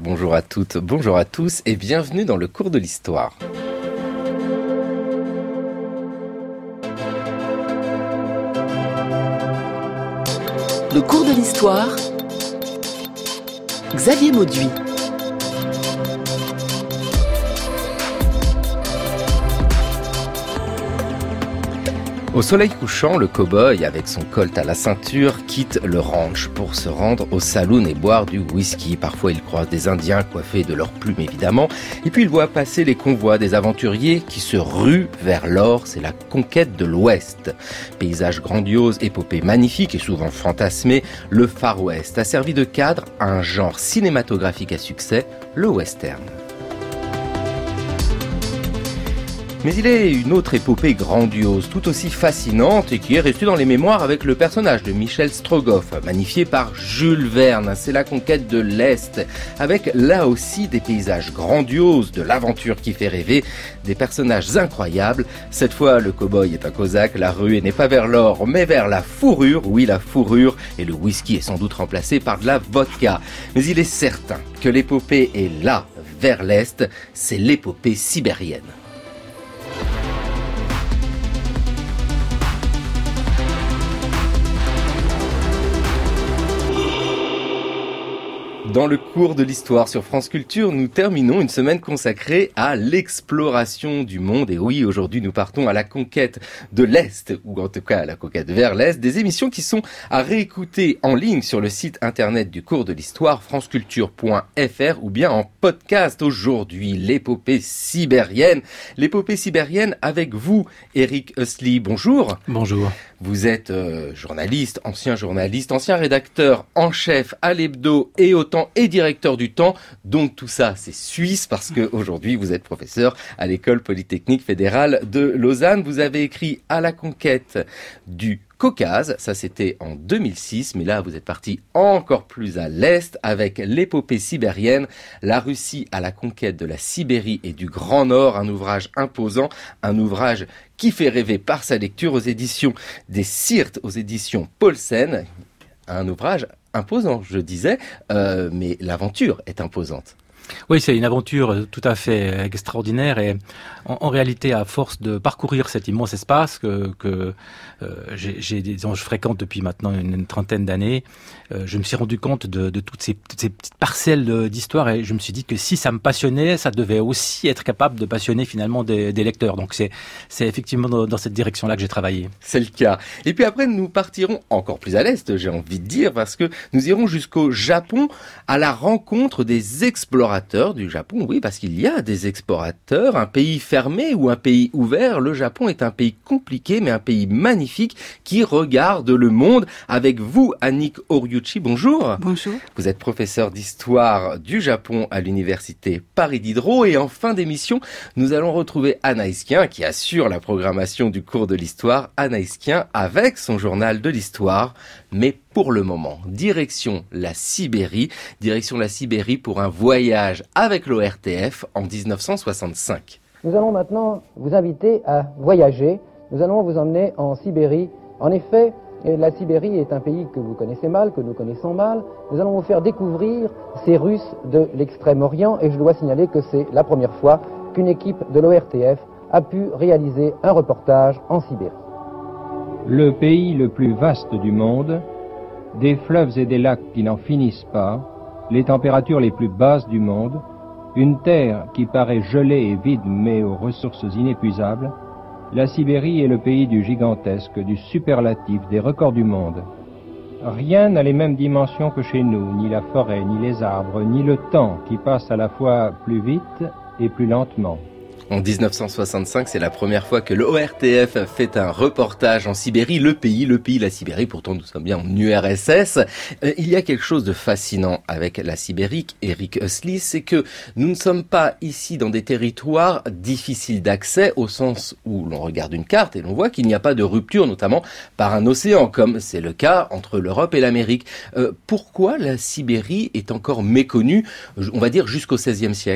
bonjour à toutes, bonjour à tous et bienvenue dans le cours de l'histoire. Le cours de l'histoire, Xavier Mauduit. Au soleil couchant, le cow-boy, avec son colt à la ceinture, quitte le ranch pour se rendre au saloon et boire du whisky. Parfois, il croise des Indiens coiffés de leurs plumes, évidemment. Et puis, il voit passer les convois des aventuriers qui se ruent vers l'or. C'est la conquête de l'Ouest. Paysage grandiose, épopée magnifique et souvent fantasmée, le Far West a servi de cadre à un genre cinématographique à succès, le western. Mais il est une autre épopée grandiose, tout aussi fascinante et qui est restée dans les mémoires avec le personnage de Michel Strogoff, magnifié par Jules Verne. C'est la conquête de l'Est, avec là aussi des paysages grandioses, de l'aventure qui fait rêver, des personnages incroyables. Cette fois, le cow-boy est un cosaque, la ruée n'est pas vers l'or, mais vers la fourrure. Oui, la fourrure, et le whisky est sans doute remplacé par de la vodka. Mais il est certain que l'épopée est là, vers l'Est, c'est l'épopée sibérienne. Dans le cours de l'histoire sur France Culture, nous terminons une semaine consacrée à l'exploration du monde. Et oui, aujourd'hui, nous partons à la conquête de l'Est, ou en tout cas à la conquête vers l'Est, des émissions qui sont à réécouter en ligne sur le site internet du cours de l'histoire, franceculture.fr, ou bien en podcast. Aujourd'hui, l'épopée sibérienne. L'épopée sibérienne avec vous, Eric Hussly. Bonjour. Bonjour. Vous êtes journaliste, ancien rédacteur en chef à l'Hebdo et au Temps et directeur du Temps. Donc tout ça, c'est suisse parce que aujourd'hui vous êtes professeur à l'École Polytechnique Fédérale de Lausanne. Vous avez écrit À la conquête du Caucase, ça c'était en 2006, mais là vous êtes parti encore plus à l'est avec l'épopée sibérienne, la Russie à la conquête de la Sibérie et du Grand Nord, un ouvrage imposant, un ouvrage qui fait rêver par sa lecture aux éditions des Syrtes, aux éditions Paulsen, un ouvrage imposant, je disais, mais l'aventure est imposante. Oui, c'est une aventure tout à fait extraordinaire et en réalité, à force de parcourir cet immense espace que je fréquente depuis maintenant une trentaine d'années, je me suis rendu compte de toutes ces petites parcelles d'histoire et je me suis dit que si ça me passionnait, ça devait aussi être capable de passionner finalement des lecteurs. Donc c'est effectivement dans cette direction-là que j'ai travaillé. C'est le cas. Et puis après, nous partirons encore plus à l'est, j'ai envie de dire, parce que nous irons jusqu'au Japon à la rencontre des explorateurs du Japon, oui, parce qu'il y a des explorateurs, un pays fermé ou un pays ouvert. Le Japon est un pays compliqué, mais un pays magnifique qui regarde le monde. Avec vous, Annick Oriuchi, bonjour. Bonjour. Vous êtes professeur d'histoire du Japon à l'université Paris Diderot et en fin d'émission, nous allons retrouver Anaïs Kien qui assure la programmation du cours de l'histoire. Anaïs Kien avec son journal de l'histoire, mais pour le moment, direction la Sibérie pour un voyage avec l'ORTF en 1965. Nous allons maintenant vous inviter à voyager. Nous allons vous emmener en Sibérie. En effet, la Sibérie est un pays que vous connaissez mal, que nous connaissons mal. Nous allons vous faire découvrir ces Russes de l'Extrême-Orient et je dois signaler que c'est la première fois qu'une équipe de l'ORTF a pu réaliser un reportage en Sibérie. Le pays le plus vaste du monde, des fleuves et des lacs qui n'en finissent pas, les températures les plus basses du monde, une terre qui paraît gelée et vide mais aux ressources inépuisables, la Sibérie est le pays du gigantesque, du superlatif, des records du monde. Rien n'a les mêmes dimensions que chez nous, ni la forêt, ni les arbres, ni le temps qui passe à la fois plus vite et plus lentement. En 1965, c'est la première fois que l'ORTF fait un reportage en Sibérie, le pays, la Sibérie, pourtant nous sommes bien en URSS. Il y a quelque chose de fascinant avec la Sibérie, Eric Hussly, c'est que nous ne sommes pas ici dans des territoires difficiles d'accès au sens où l'on regarde une carte et l'on voit qu'il n'y a pas de rupture, notamment par un océan, comme c'est le cas entre l'Europe et l'Amérique. Pourquoi la Sibérie est encore méconnue, on va dire jusqu'au XVIe siècle ?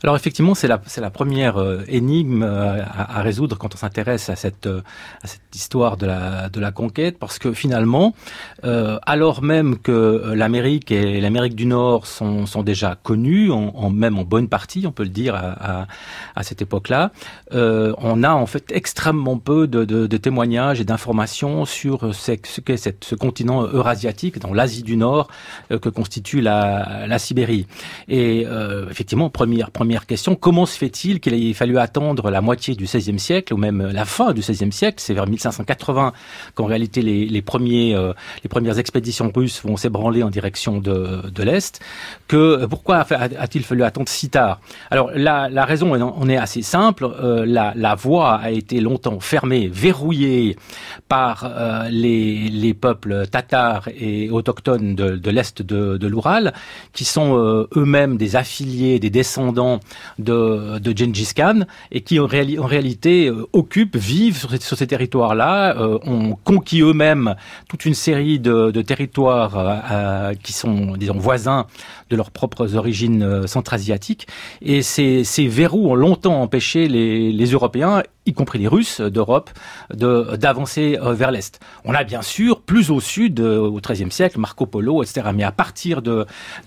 Alors effectivement, c'est la première énigme à résoudre quand on s'intéresse à cette histoire de la conquête, parce que finalement, alors même que l'Amérique et l'Amérique du Nord sont déjà connues, même en bonne partie, on peut le dire à cette époque-là, on a en fait extrêmement peu de témoignages et d'informations sur ce qu'est ce continent eurasiatique, dans l'Asie du Nord, que constitue la Sibérie. Et effectivement, première question, comment se fait-il qu'il ait fallu attendre la moitié du XVIe siècle, ou même la fin du XVIe siècle, c'est vers 1580 qu'en réalité les premières expéditions russes vont s'ébranler en direction de l'Est, pourquoi a-t-il fallu attendre si tard? Alors la raison on est assez simple, la voie a été longtemps fermée, verrouillée par les peuples tatars et autochtones de l'Est de l'Oural, qui sont eux-mêmes des affiliés, des descendants de Gengis Khan, et qui en réalité vivent sur ces territoires-là, ont conquis eux-mêmes toute une série de territoires qui sont, disons, voisins de leurs propres origines centra-asiatiques, et ces verrous ont longtemps empêché les Européens, y compris les Russes d'Europe, d'avancer vers l'Est. On a bien sûr, plus au sud, au XIIIe siècle, Marco Polo, etc. Mais à partir de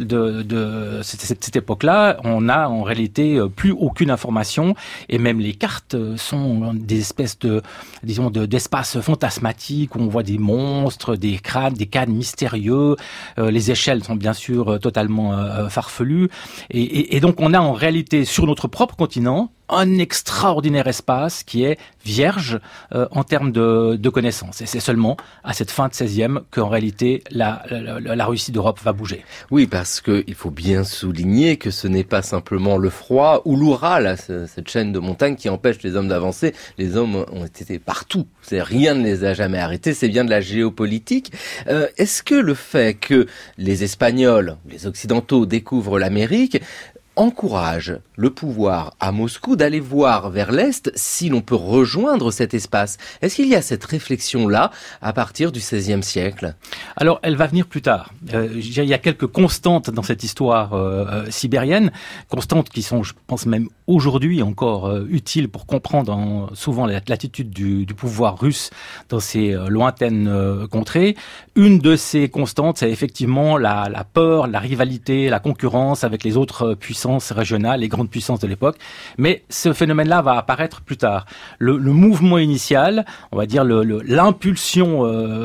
cette époque-là, on a en réalité plus aucune information, et même les cartes sont des espèces d'espaces fantasmatiques où on voit des monstres, des crânes, des cannes mystérieux. Les échelles sont bien sûr totalement farfelues, et donc on a en réalité sur notre propre continent un extraordinaire espace qui est vierge en termes de connaissances. Et c'est seulement à cette fin de 16e qu'en réalité la Russie d'Europe va bouger. Oui, parce que il faut bien souligner que ce n'est pas simplement le froid ou l'Oural, cette chaîne de montagnes qui empêche les hommes d'avancer. Les hommes ont été partout. Rien ne les a jamais arrêtés. C'est bien de la géopolitique. Est-ce que le fait que les Espagnols, les Occidentaux découvrent l'Amérique encourage le pouvoir à Moscou d'aller voir vers l'Est si l'on peut rejoindre cet espace? Est-ce qu'il y a cette réflexion-là à partir du XVIe siècle? Alors, elle va venir plus tard. Il y a quelques constantes dans cette histoire sibérienne, constantes qui sont, je pense même aujourd'hui encore utiles pour comprendre souvent l'attitude du pouvoir russe dans ces lointaines contrées. Une de ces constantes, c'est effectivement la peur, la rivalité, la concurrence avec les autres puissances régionales, les grandes puissances de l'époque. Mais ce phénomène-là va apparaître plus tard. Le mouvement initial, on va dire l'impulsion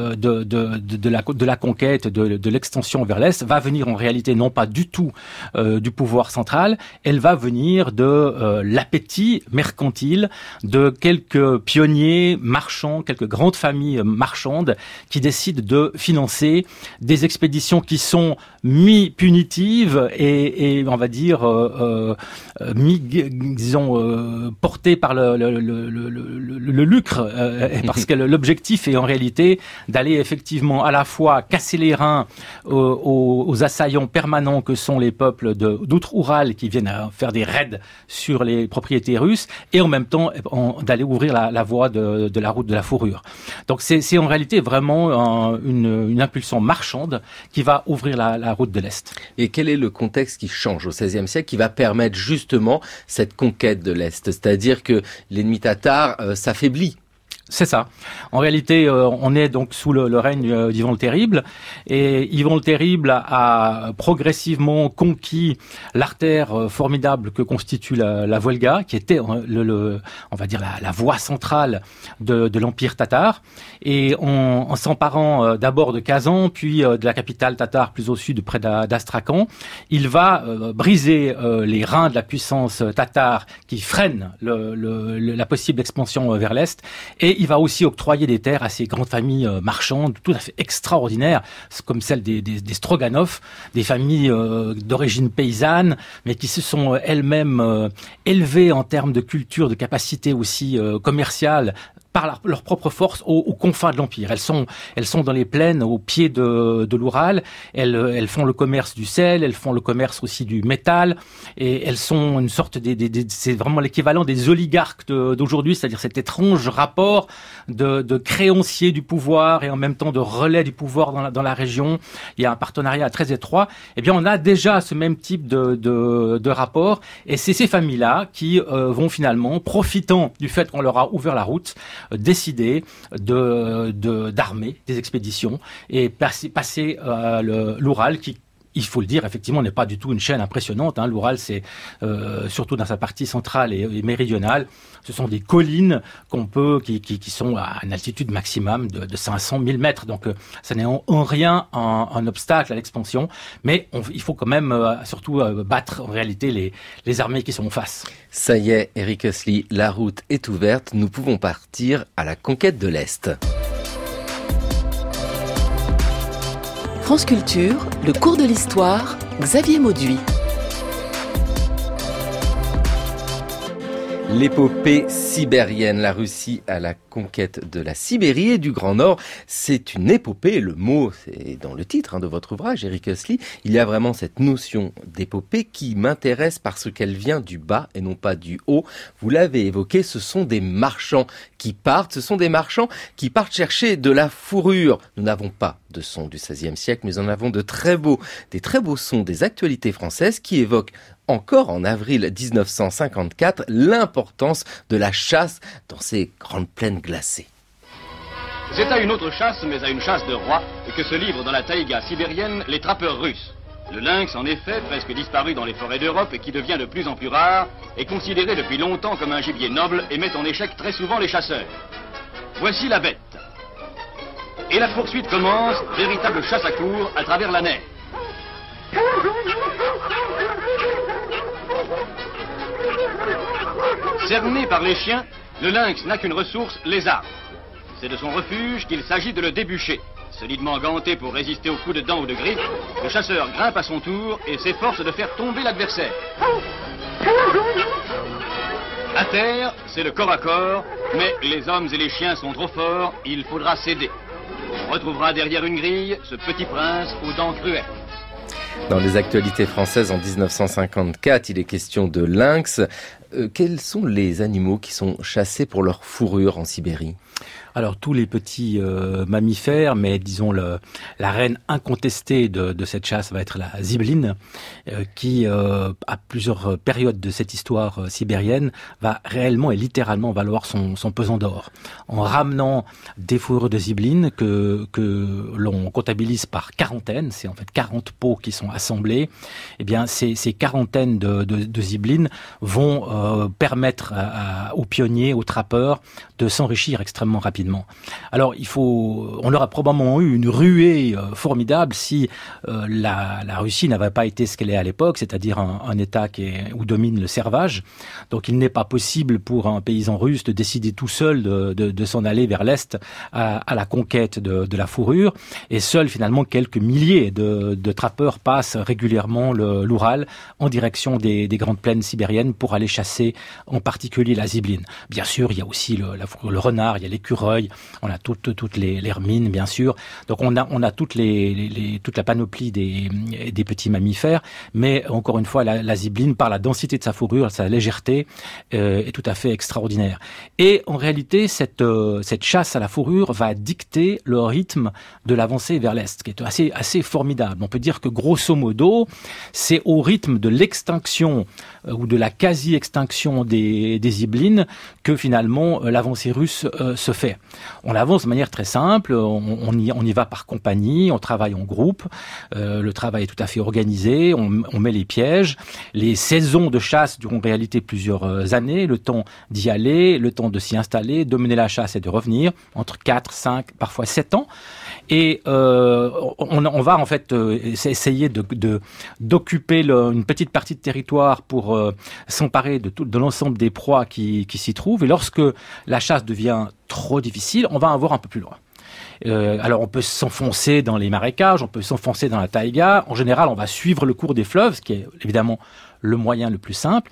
de la conquête, de l'extension vers l'Est, va venir en réalité non pas du tout du pouvoir central, elle va venir de l'appétit mercantile de quelques pionniers marchands, quelques grandes familles marchandes qui décident de financer des expéditions qui sont mi-punitives et on va dire portées par le lucre, parce que l'objectif est en réalité d'aller effectivement à la fois casser les reins aux assaillants permanents que sont les peuples d'outre-Oural qui viennent faire des raids sur les propriétés russes, et en même temps d'aller ouvrir la voie de la route de la fourrure. Donc c'est en réalité vraiment une impulsion marchande qui va ouvrir la route de l'Est. Et quel est le contexte qui change au XVIe siècle qui va permettre justement cette conquête de l'Est? C'est-à-dire que l'ennemi tatar s'affaiblit. C'est ça. En réalité, on est donc sous le règne d'Ivan le Terrible, et Ivan le Terrible a progressivement conquis l'artère formidable que constitue la Volga, qui était on va dire la voie centrale de l'empire tatar, et en s'emparant d'abord de Kazan, puis de la capitale tatare plus au sud, près d'Astrakhan, il va briser les reins de la puissance tatare qui freine la possible expansion vers l'est, et il va aussi octroyer des terres à ces grandes familles marchandes tout à fait extraordinaires, comme celle des Stroganov, des familles d'origine paysanne, mais qui se sont elles-mêmes élevées en termes de culture, de capacité aussi commerciale, par leur propre force aux confins de l'Empire. Elles sont dans les plaines au pied de l'Oural. Elles font le commerce du sel, elles font le commerce aussi du métal, et elles sont une sorte c'est vraiment l'équivalent des oligarques d'aujourd'hui, c'est-à-dire cet étrange rapport de créanciers du pouvoir et en même temps de relais du pouvoir dans la région. Il y a un partenariat très étroit. Eh bien, on a déjà ce même type de rapport, et c'est ces familles-là qui vont finalement, profitant du fait qu'on leur a ouvert la route, décider d'armer des expéditions et passer l'Oural qui, il faut le dire, effectivement, n'est pas du tout une chaîne impressionnante. L'Oural, c'est surtout dans sa partie centrale et méridionale, ce sont des collines qui sont à une altitude maximum de 500 000 mètres. Donc, ça n'est en rien un obstacle à l'expansion. Mais il faut quand même surtout battre en réalité les armées qui sont en face. Ça y est, Eric Hössli, la route est ouverte. Nous pouvons partir à la conquête de l'Est. France Culture, le cours de l'histoire, Xavier Mauduit. L'épopée sibérienne, la Russie à la conquête de la Sibérie et du Grand Nord, c'est une épopée, le mot c'est dans le titre de votre ouvrage, Eric Hössli. Il y a vraiment cette notion d'épopée qui m'intéresse parce qu'elle vient du bas et non pas du haut. Vous l'avez évoqué, ce sont des marchands qui partent, chercher de la fourrure. Nous n'avons pas de sons du XVIe siècle, mais nous en avons des très beaux sons des actualités françaises qui évoquent encore en avril 1954 l'importance de la chasse dans ces grandes plaines glacées. C'est à une autre chasse, mais à une chasse de roi, que se livrent dans la taïga sibérienne les trappeurs russes. Le lynx, en effet, presque disparu dans les forêts d'Europe et qui devient de plus en plus rare, est considéré depuis longtemps comme un gibier noble et met en échec très souvent les chasseurs. Voici la bête. Et la poursuite commence, véritable chasse à courre à travers la neige. Cerné par les chiens, le lynx n'a qu'une ressource, les arbres. C'est de son refuge qu'il s'agit de le débûcher. Solidement ganté pour résister aux coups de dents ou de griffes, le chasseur grimpe à son tour et s'efforce de faire tomber l'adversaire. À terre, c'est le corps à corps, mais les hommes et les chiens sont trop forts, il faudra céder. On retrouvera derrière une grille ce petit prince aux dents cruelles. Dans les actualités françaises en 1954, il est question de lynx. Quels sont les animaux qui sont chassés pour leur fourrure en Sibérie ? Alors tous les petits mammifères, mais disons la reine incontestée de cette chasse va être la zibeline, qui à plusieurs périodes de cette histoire sibérienne va réellement et littéralement valoir son pesant d'or. En ramenant des fourrures de zibeline que l'on comptabilise par quarantaine, c'est en fait 40 peaux qui sont assemblées, eh bien ces quarantaines de zibeline vont permettre aux pionniers, aux trappeurs de s'enrichir extrêmement rapidement. Alors on aurait probablement eu une ruée formidable si la Russie n'avait pas été ce qu'elle est à l'époque, c'est-à-dire un État où domine le servage. Donc il n'est pas possible pour un paysan russe de décider tout seul de s'en aller vers l'Est à la conquête de la fourrure. Et seuls finalement quelques milliers de trappeurs passent régulièrement l'Oural en direction des grandes plaines sibériennes pour aller chasser en particulier la zibeline. Bien sûr, il y a aussi le renard, il y a l'écureuil, on a toutes les hermines, bien sûr. Donc on a toute la panoplie des petits mammifères, mais encore une fois, la zibeline, par la densité de sa fourrure, sa légèreté, est tout à fait extraordinaire. Et en réalité, cette chasse à la fourrure va dicter le rythme de l'avancée vers l'Est, qui est assez formidable. On peut dire que grosso modo, c'est au rythme de l'extinction ou de la quasi-extinction des zibelines que finalement l'avancée russe se fait. On avance de manière très simple, on y va par compagnie, on travaille en groupe, le travail est tout à fait organisé, on met les pièges, les saisons de chasse durent en réalité plusieurs années, le temps d'y aller, le temps de s'y installer, de mener la chasse et de revenir, entre 4, 5, parfois 7 ans. Et on va en fait essayer d'occuper une petite partie de territoire pour s'emparer de l'ensemble des proies qui s'y trouvent. Et lorsque la chasse devient trop difficile, on va en voir un peu plus loin. Alors on peut s'enfoncer dans les marécages, on peut s'enfoncer dans la taïga. En général, on va suivre le cours des fleuves, ce qui est évidemment le moyen le plus simple.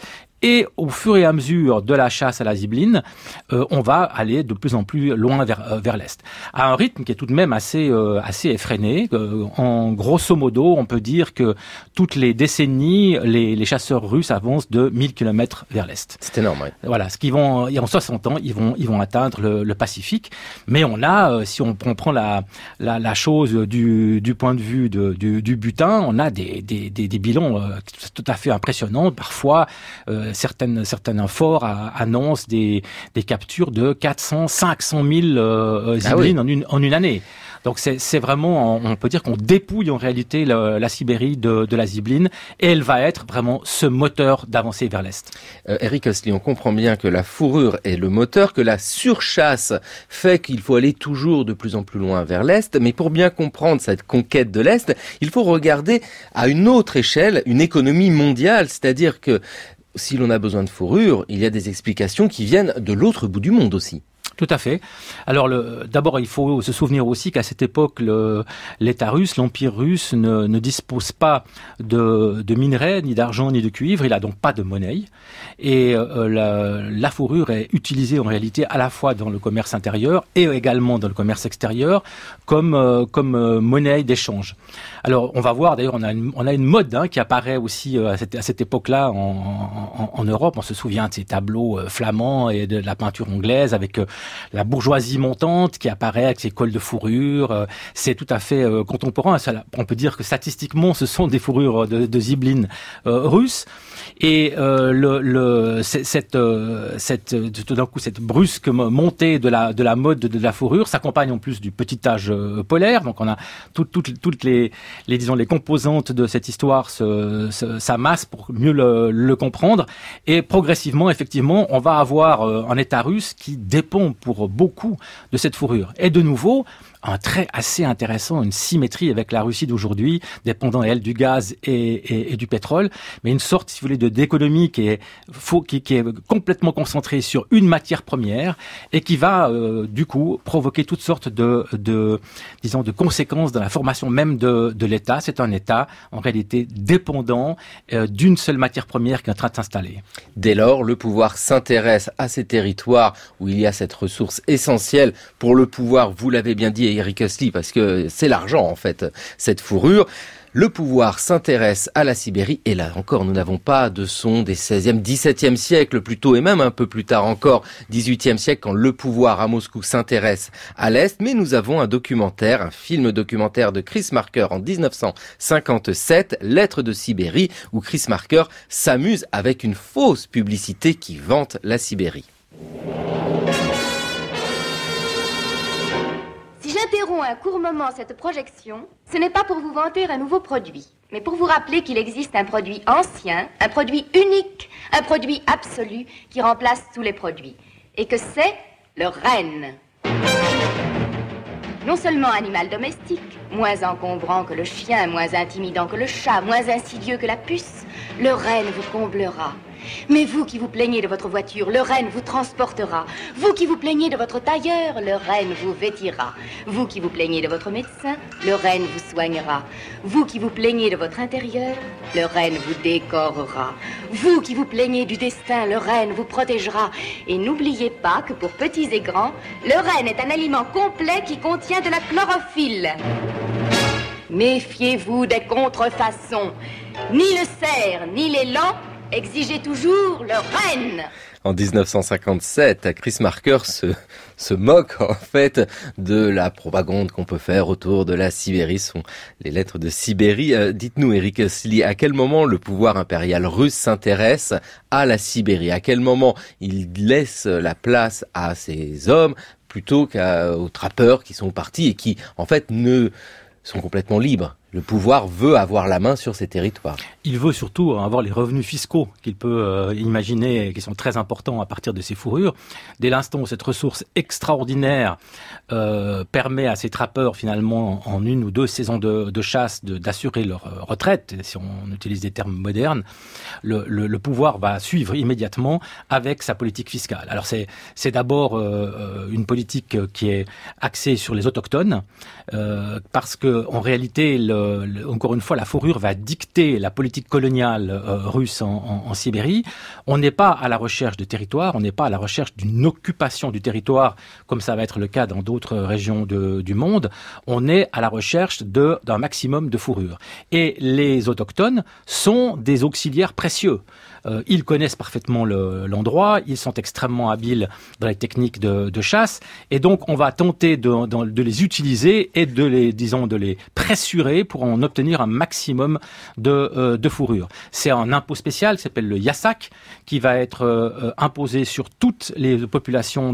Et au fur et à mesure de la chasse à la zibeline, on va aller de plus en plus loin vers l'est, à un rythme qui est tout de même assez effréné. En grosso modo, on peut dire que toutes les décennies, les chasseurs russes avancent de 1000 km vers l'est. C'est énorme, oui. Voilà, et en 60 ans, ils vont atteindre le Pacifique. Mais on a, si on prend la chose du point de vue du butin, on a des bilans tout à fait impressionnants. Parfois, certains forts annoncent des captures de 400, 500 000 zibelines en une année. Donc c'est vraiment, on peut dire qu'on dépouille en réalité la Sibérie de la zibeline, et elle va être vraiment ce moteur d'avancée vers l'est. Eric Hössli, on comprend bien que la fourrure est le moteur, que la surchasse fait qu'il faut aller toujours de plus en plus loin vers l'est, mais pour bien comprendre cette conquête de l'est, il faut regarder à une autre échelle, une économie mondiale, c'est-à-dire que si l'on a besoin de fourrure, il y a des explications qui viennent de l'autre bout du monde aussi. Tout à fait. Alors, d'abord, il faut se souvenir aussi qu'à cette époque, l'État russe, l'Empire russe, ne dispose pas de minerais, ni d'argent, ni de cuivre. Il a donc pas de monnaie. Et la fourrure est utilisée en réalité à la fois dans le commerce intérieur et également dans le commerce extérieur comme monnaie d'échange. Alors, on va voir, d'ailleurs, on a une mode qui apparaît aussi à cette époque-là en Europe. On se souvient de ces tableaux flamands et de la peinture anglaise avec la bourgeoisie montante qui apparaît avec ses cols de fourrure. C'est tout à fait contemporain. On peut dire que statistiquement, ce sont des fourrures de zibeline russes. Et tout d'un coup, cette brusque montée de la mode de la fourrure s'accompagne en plus du petit âge polaire. Donc on a toutes les composantes de cette histoire s'amassent pour mieux le comprendre. Et progressivement, effectivement, on va avoir un État russe qui dépend pour beaucoup de cette fourrure. Et de nouveau, un trait assez intéressant, une symétrie avec la Russie d'aujourd'hui, dépendant elle du gaz et du pétrole, mais une sorte, si vous voulez, d'économie qui est complètement concentrée sur une matière première et qui va du coup provoquer toutes sortes de conséquences dans la formation même de l'État. C'est un État en réalité dépendant d'une seule matière première qui est en train de s'installer. Dès lors, le pouvoir s'intéresse à ces territoires où il y a cette ressource essentielle pour le pouvoir, vous l'avez bien dit, Eric Hössli, parce que c'est l'argent en fait, cette fourrure. Le pouvoir s'intéresse à la Sibérie, et là encore, nous n'avons pas de son des 16e, 17e siècles plutôt, et même un peu plus tard encore, 18e siècle, quand le pouvoir à Moscou s'intéresse à l'Est, mais nous avons un film documentaire de Chris Marker en 1957, Lettres de Sibérie, où Chris Marker s'amuse avec une fausse publicité qui vante la Sibérie. Si j'interromps un court moment cette projection, ce n'est pas pour vous vanter un nouveau produit, mais pour vous rappeler qu'il existe un produit ancien, un produit unique, un produit absolu qui remplace tous les produits, et que c'est le renne. Non seulement animal domestique, moins encombrant que le chien, moins intimidant que le chat, moins insidieux que la puce, le renne vous comblera. Mais vous qui vous plaignez de votre voiture, le renne vous transportera. Vous qui vous plaignez de votre tailleur, le renne vous vêtira. Vous qui vous plaignez de votre médecin, le renne vous soignera. Vous qui vous plaignez de votre intérieur, le renne vous décorera. Vous qui vous plaignez du destin, le renne vous protégera. Et n'oubliez pas que pour petits et grands, le renne est un aliment complet qui contient de la chlorophylle. Méfiez-vous des contrefaçons. Ni le cerf, ni l'élan, exigez toujours le renne. En 1957, Chris Marker se moque en fait de la propagande qu'on peut faire autour de la Sibérie. Ce sont les lettres de Sibérie. Dites-nous, Eric Hössli, à quel moment le pouvoir impérial russe s'intéresse à la Sibérie? À quel moment il laisse la place à ces hommes plutôt qu'aux trappeurs qui sont partis et qui, en fait, sont complètement libres? Le pouvoir veut avoir la main sur ces territoires. Il veut surtout avoir les revenus fiscaux qu'il peut imaginer, qui sont très importants à partir de ces fourrures. Dès l'instant où cette ressource extraordinaire permet à ces trappeurs, finalement, en une ou deux saisons de chasse, d'assurer leur retraite, si on utilise des termes modernes, le pouvoir va suivre immédiatement avec sa politique fiscale. Alors c'est d'abord une politique qui est axée sur les autochtones, parce que en réalité, encore une fois, la fourrure va dicter la politique coloniale russe en Sibérie. On n'est pas à la recherche de territoire, on n'est pas à la recherche d'une occupation du territoire, comme ça va être le cas dans d'autres régions du monde. On est à la recherche d'un maximum de fourrure. Et les autochtones sont des auxiliaires précieux. Ils connaissent parfaitement l'endroit, ils sont extrêmement habiles dans les techniques de chasse, et donc on va tenter de les utiliser et de les pressurer pour en obtenir un maximum de fourrure. C'est un impôt spécial qui s'appelle le yassak, qui va être imposé sur toutes les populations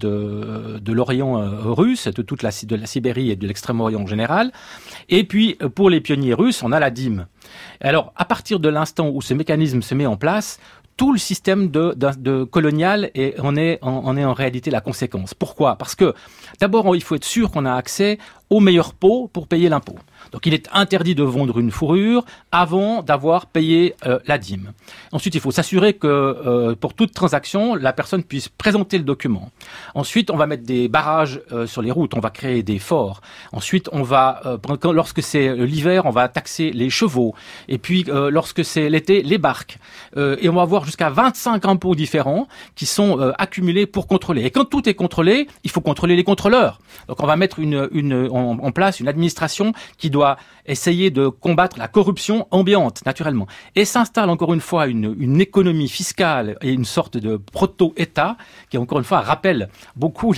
de l'Orient russe, de la Sibérie et de l'Extrême-Orient en général. Et puis pour les pionniers russes, on a la dîme. Alors, à partir de l'instant où ce mécanisme se met en place, tout le système de colonial en est en réalité la conséquence. Pourquoi ? Parce que, d'abord, il faut être sûr qu'on a accès au meilleur pot pour payer l'impôt. Donc il est interdit de vendre une fourrure avant d'avoir payé la dîme. Ensuite, il faut s'assurer que pour toute transaction, la personne puisse présenter le document. Ensuite, on va mettre des barrages sur les routes, on va créer des forts. Ensuite, on va lorsque c'est l'hiver, on va taxer les chevaux. Et puis lorsque c'est l'été, les barques. Et on va avoir jusqu'à 25 impôts différents qui sont accumulés pour contrôler. Et quand tout est contrôlé, il faut contrôler les contrôleurs. Donc on va mettre en place une administration qui doit essayer de combattre la corruption ambiante, naturellement. Et s'installe encore une fois une économie fiscale et une sorte de proto-État qui, encore une fois, rappelle beaucoup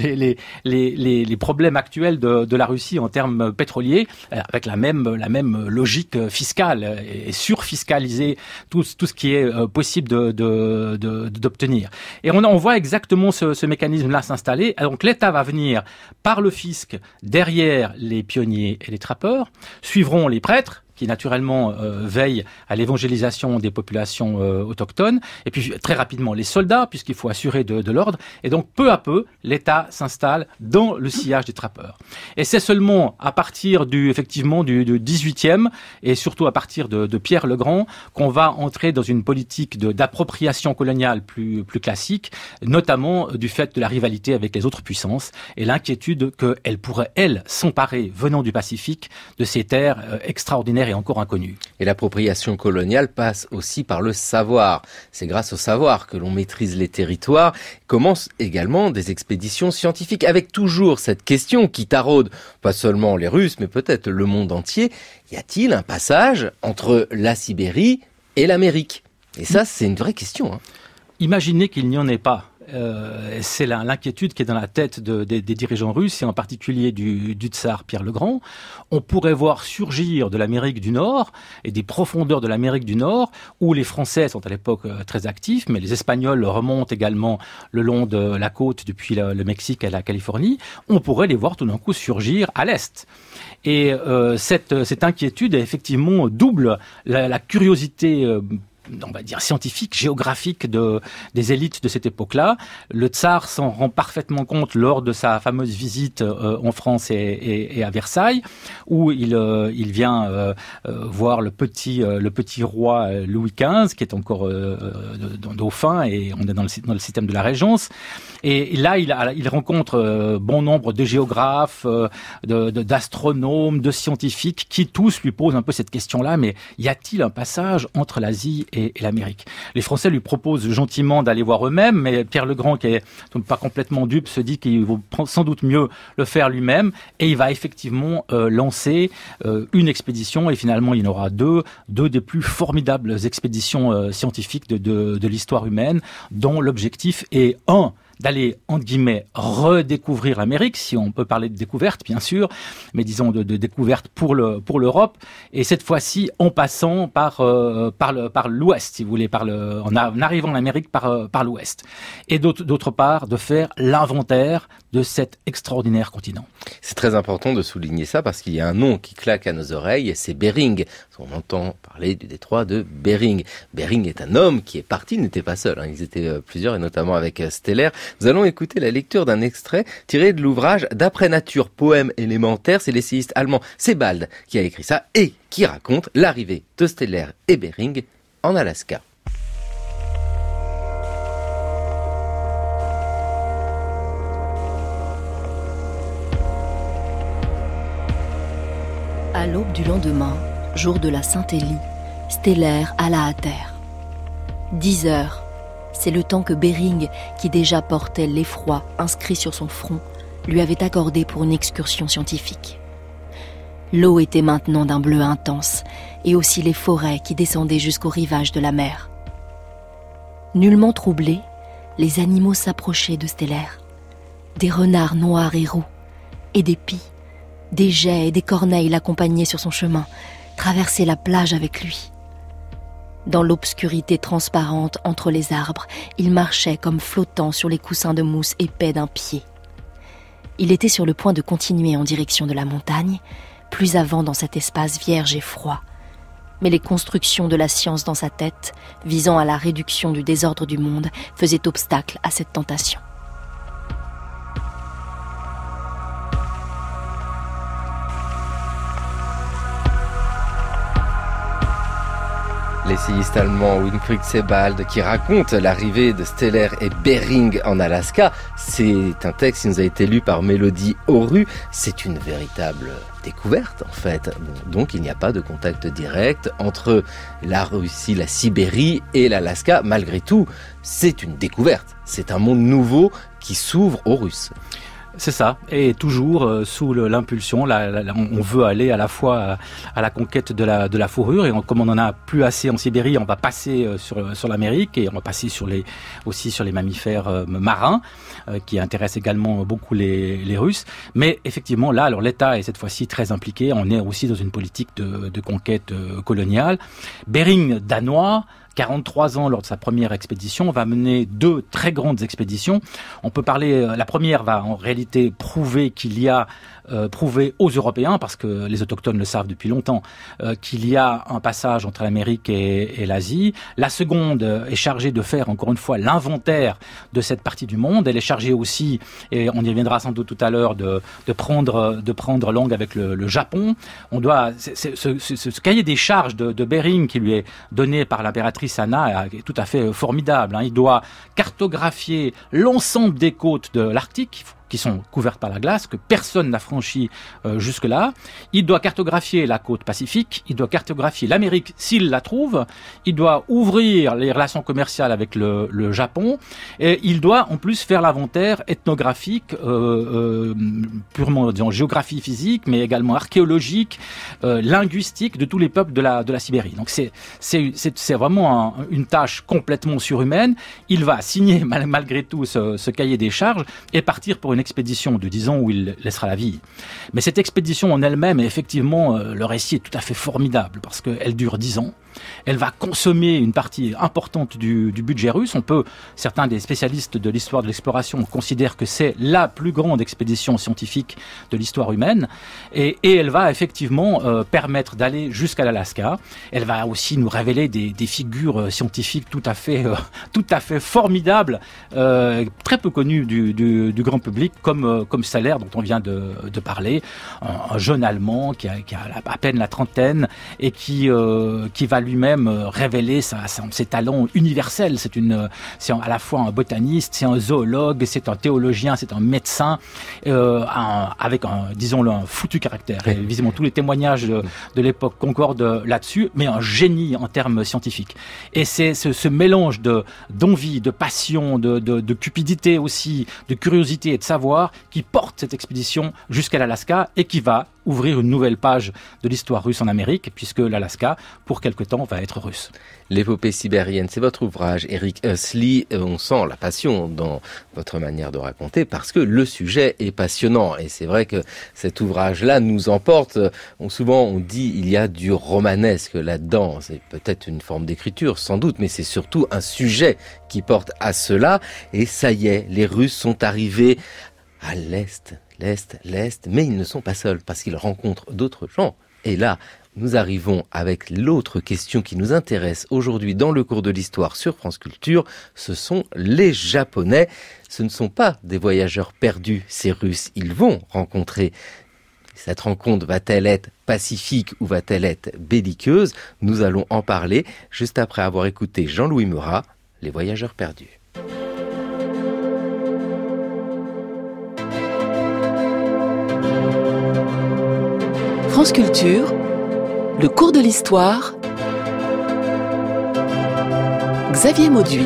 les problèmes actuels de la Russie en termes pétroliers, avec la même logique fiscale et surfiscaliser tout ce qui est possible d'obtenir. Et on voit exactement ce mécanisme-là s'installer. Donc l'État va venir par le fisc derrière les pionniers et les trappeurs, suivront les prêtres, qui naturellement veillent à l'évangélisation des populations autochtones, et puis très rapidement les soldats, puisqu'il faut assurer de l'ordre, et donc peu à peu, l'État s'installe dans le sillage des trappeurs. Et c'est seulement à partir du 18e, et surtout à partir de Pierre le Grand, qu'on va entrer dans une politique d'appropriation coloniale plus classique, notamment du fait de la rivalité avec les autres puissances, et l'inquiétude qu'elles pourraient, elles, s'emparer, venant du Pacifique, de ces terres extraordinaires et encore inconnu. Et l'appropriation coloniale passe aussi par le savoir. C'est grâce au savoir que l'on maîtrise les territoires. Commencent également des expéditions scientifiques avec toujours cette question qui taraude pas seulement les Russes, mais peut-être le monde entier. Y a-t-il un passage entre la Sibérie et l'Amérique ? Et ça, c'est une vraie question. Imaginez qu'il n'y en ait pas. C'est l'inquiétude qui est dans la tête des dirigeants russes, et en particulier du tsar Pierre le Grand. On pourrait voir surgir de l'Amérique du Nord et des profondeurs de l'Amérique du Nord, où les Français sont à l'époque très actifs, mais les Espagnols remontent également le long de la côte depuis le Mexique à la Californie. On pourrait les voir tout d'un coup surgir à l'Est. Et cette inquiétude est effectivement double la curiosité on va dire scientifique, géographique des élites de cette époque-là. Le tsar s'en rend parfaitement compte lors de sa fameuse visite en France et à Versailles, où il vient voir le petit roi Louis XV, qui est encore dauphin, et on est dans le système de la Régence. Et là, il rencontre bon nombre de géographes, d'astronomes, de scientifiques, qui tous lui posent un peu cette question-là, mais y a-t-il un passage entre l'Asie et l'Amérique ? Les Français lui proposent gentiment d'aller voir eux-mêmes, mais Pierre le Grand, qui est pas complètement dupe, se dit qu'il vaut sans doute mieux le faire lui-même, et il va effectivement lancer une expédition, et finalement il y en aura deux des plus formidables expéditions scientifiques de l'histoire humaine, dont l'objectif est d'aller, entre guillemets, redécouvrir l'Amérique, si on peut parler de découverte, bien sûr, mais disons de découverte pour l'Europe, et cette fois-ci en passant par l'Ouest, si vous voulez, en arrivant en Amérique par l'Ouest. Et d'autre part, de faire l'inventaire de cet extraordinaire continent. C'est très important de souligner ça, parce qu'il y a un nom qui claque à nos oreilles, et c'est Bering. On entend parler du détroit de Bering. Bering est un homme qui est parti, il n'était pas seul, ils étaient plusieurs, et notamment avec Steller. Nous allons écouter la lecture d'un extrait tiré de l'ouvrage D'après nature, poème élémentaire. C'est l'essayiste allemand Sebald qui a écrit ça et qui raconte l'arrivée de Steller et Bering en Alaska. À l'aube du lendemain, jour de la Saint-Élie, Stellaire alla à terre. 10 heures, c'est le temps que Bering, qui déjà portait l'effroi inscrit sur son front, lui avait accordé pour une excursion scientifique. L'eau était maintenant d'un bleu intense, et aussi les forêts qui descendaient jusqu'au rivage de la mer. Nullement troublés, les animaux s'approchaient de Stellaire. Des renards noirs et roux, et des pies, des geais et des corneilles l'accompagnaient sur son chemin, traversaient la plage avec lui. Dans l'obscurité transparente entre les arbres, il marchait comme flottant sur les coussins de mousse épais d'un pied. Il était sur le point de continuer en direction de la montagne, plus avant dans cet espace vierge et froid. Mais les constructions de la science dans sa tête, visant à la réduction du désordre du monde, faisaient obstacle à cette tentation. L'essayiste allemand Winfried Sebald qui raconte l'arrivée de Stellaire et Bering en Alaska. C'est un texte qui nous a été lu par Mélodie Auru. C'est une véritable découverte en fait. Donc il n'y a pas de contact direct entre la Russie, la Sibérie et l'Alaska. Malgré tout, c'est une découverte. C'est un monde nouveau qui s'ouvre aux Russes. C'est ça, et toujours sous l'impulsion, on veut aller à la fois à la conquête de la fourrure, et comme on n'en a plus assez en Sibérie, on va passer sur l'Amérique, et on va passer aussi sur les mammifères marins, qui intéressent également beaucoup les Russes. Mais effectivement, là, alors l'État est cette fois-ci très impliqué, on est aussi dans une politique de conquête coloniale. Bering, danois, 43 ans lors de sa première expédition, va mener 2 très grandes expéditions. On peut parler, la première va en réalité prouver qu'il y a prouver aux Européens, parce que les autochtones le savent depuis longtemps, qu'il y a un passage entre l'Amérique et l'Asie. La seconde est chargée de faire, encore une fois, l'inventaire de cette partie du monde. Elle est chargée aussi, et on y reviendra sans doute tout à l'heure, de prendre langue avec le Japon. On doit, ce cahier des charges de Bering qui lui est donné par l'impératrice Anna est tout à fait formidable. Il doit cartographier l'ensemble des côtes de l'Arctique, qui sont couvertes par la glace, que personne n'a franchi jusque-là. Il doit cartographier la côte Pacifique, il doit cartographier l'Amérique s'il la trouve, il doit ouvrir les relations commerciales avec le Japon, et il doit en plus faire l'inventaire ethnographique, purement disons géographie physique, mais également archéologique, linguistique de tous les peuples de la Sibérie. Donc c'est vraiment une tâche complètement surhumaine. Il va signer malgré tout ce cahier des charges et partir pour une expédition de 10 ans où il laissera la vie. Mais cette expédition en elle-même, effectivement, le récit est tout à fait formidable parce qu'elle dure 10 ans. Elle va consommer une partie importante du budget russe. Certains des spécialistes de l'histoire de l'exploration considèrent que c'est la plus grande expédition scientifique de l'histoire humaine. Et elle va effectivement permettre d'aller jusqu'à l'Alaska. Elle va aussi nous révéler des figures scientifiques tout à fait formidables, très peu connues du grand public, comme Stellaire dont on vient de parler, un jeune Allemand qui a à peine la trentaine et qui va lui-même révéler ses talents universels. C'est à la fois un botaniste, c'est un zoologue, c'est un théologien, c'est un médecin, avec disons-le, un foutu caractère. Et visiblement tous les témoignages de l'époque concordent là-dessus, mais un génie en termes scientifiques. Et c'est ce mélange d'envie, de passion, de cupidité aussi, de curiosité et de savoir qui porte cette expédition jusqu'à l'Alaska et qui va ouvrir une nouvelle page de l'histoire russe en Amérique, puisque l'Alaska, pour quelque temps, va être russe. L'épopée sibérienne, c'est votre ouvrage, Eric Hössli. On sent la passion dans votre manière de raconter, parce que le sujet est passionnant. Et c'est vrai que cet ouvrage-là nous emporte. Souvent, on dit il y a du romanesque là-dedans. C'est peut-être une forme d'écriture, sans doute, mais c'est surtout un sujet qui porte à cela. Et ça y est, les Russes sont arrivés à l'Est, mais ils ne sont pas seuls, parce qu'ils rencontrent d'autres gens. Et là, nous arrivons avec l'autre question qui nous intéresse aujourd'hui dans le cours de l'histoire sur France Culture, ce sont les Japonais. Ce ne sont pas des voyageurs perdus, ces Russes, ils vont rencontrer. Cette rencontre va-t-elle être pacifique ou va-t-elle être belliqueuse? Nous allons en parler juste après avoir écouté Jean-Louis Murat, Les voyageurs perdus. France Culture, le cours de l'histoire, Xavier Mauduit.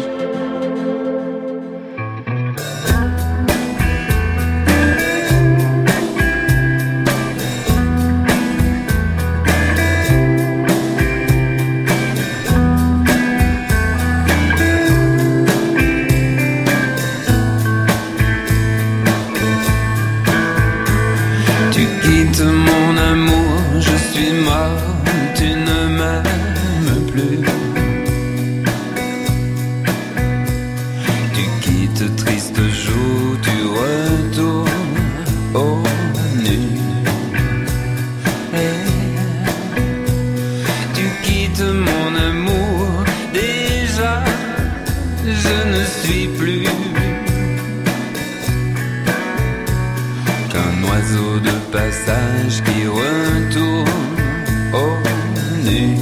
Mon amour, je suis mort, tu ne m'aimes plus. Tu quittes triste jour, tu retournes au nu. Tu quittes mon amour, déjà je ne suis plus qu'un oiseau de passage qui retourne au nu.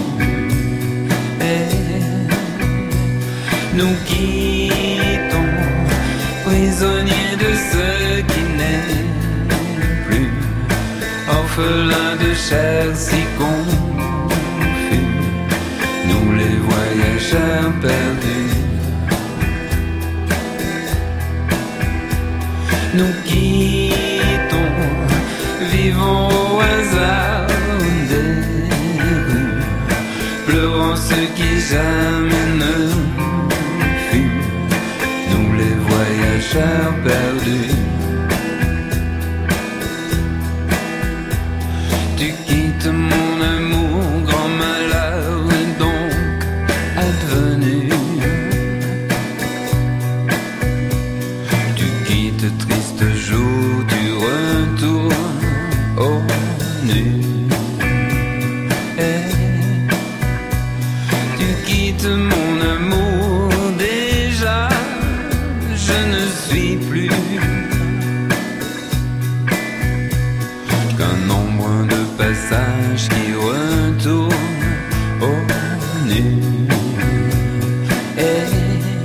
Et nous quittons, prisonniers de ce qui n'est plus, orphelins de chair si confus, nous les voyageurs perdus. Nous quittons, vivons au hasard des rues, pleurons ce qui jamais ne fut, nous les voyageurs perdus. Tu quittes mon amour, grand malheur est donc advenu. Tu quittes triste jour, tu retournes au nu. Et tu quittes mon amour, déjà je ne suis plus qu'un ombre de passage qui retourne au nu. Et